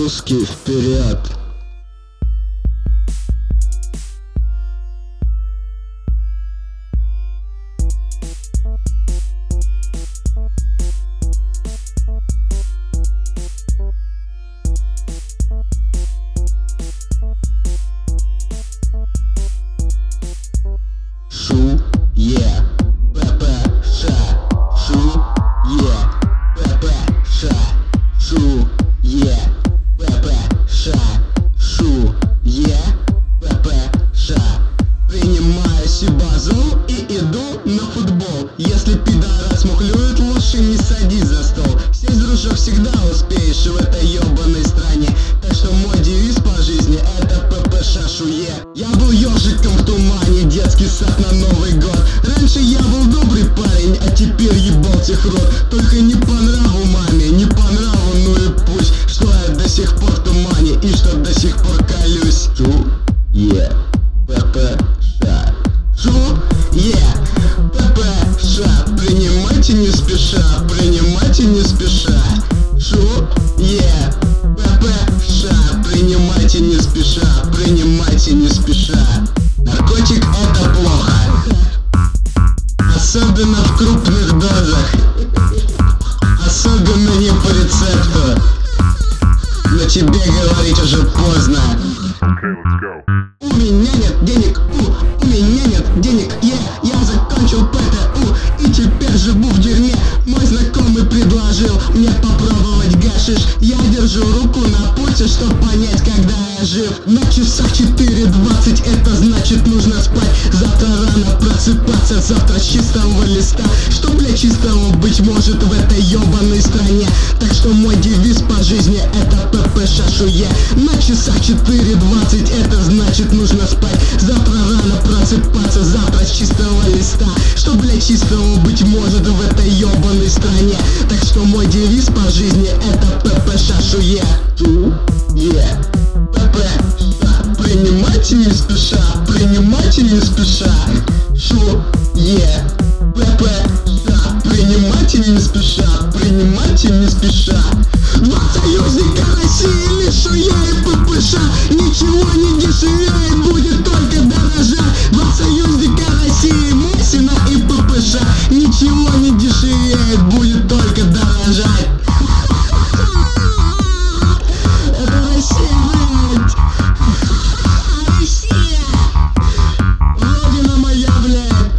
Русский вперед! Шу-е, ППШ, Шу-е, ППШ, Шу-е, ППШ, Шу-е, ППШ. Принимаю сибазу и иду на футбол. Если пидорас мухлюет, лучше не садись за стол. Сесть, дружок, всегда успеешь в этой ёбаной стране. Так что мой девиз по жизни — это ППШ, Шу-е. Я был ёжиком в тумане, детский сад на Новый год. Раньше я был добрый парень, а теперь ебал тех рот. Только не по нраву маме, не по нраву, ну и пусть. Что я до сих пор в тумане и что до сих пор колюсь. Шу-е, ППШ, Шу-е, ППШ. Принимайте не спеша, принимайте не спеша. Шу-е, ППШ. Принимайте не спеша, принимайте не спеша. Наркотик — это плохо, особенно в крупных дозах, особенно не по рецепту. Но тебе говорить уже поздно. У меня нет денег, у меня нет денег, я закончил ПТУ и теперь живу в дерьме. Мой знакомый предложил мне попробовать гашиш. Я держу руку на пульсе, чтоб понять, когда я жив. На часах 4:20, это значит нужно спать. Завтра рано просыпаться, завтра с чистого листа. Что для чистого быть может в этой ёбаной стране. Так что мой девиз по жизни — это ППШ, Шу-е. На часах 4:20, это значит нужно спать. Завтра рано просыпаться, завтра с чистого листа. Что для чистого быть может в этой ёбаной стране. Так что мой девиз по жизни — это ППШ, Шу-е. Шу-е, ППШ. Принимайте не спеша, принимайте не спеша. Шу-е, ППШ. Принимайте не спеша, принимайте не спеша. Два союзника России, лишь Шу-е и ППШ. Ничего не дешевеет, будет только дорожать. Два союзника России, Мосина и ППШ. Ничего не дешевеет, будет только дорожать. Это Россия, блядь. Россия. Родина моя, блядь.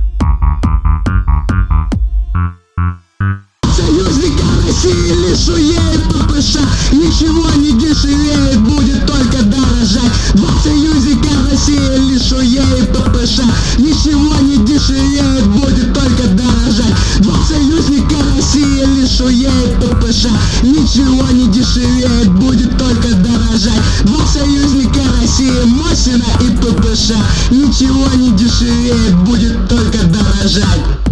Союзника России, лишь Шу-е и ППШ. Ничего не дешевеет, будет только дорожать. Два союзника России, лишь Шу-е и ППШ. Ничего не дешевеет, будет только дорожать. Два союзника России, лишь Шу-е и ППШ. Ничего не дешевеет, будет только дорожать. Два союзника России, Мосина и ППШ. Ничего не дешевеет, будет только дорожать.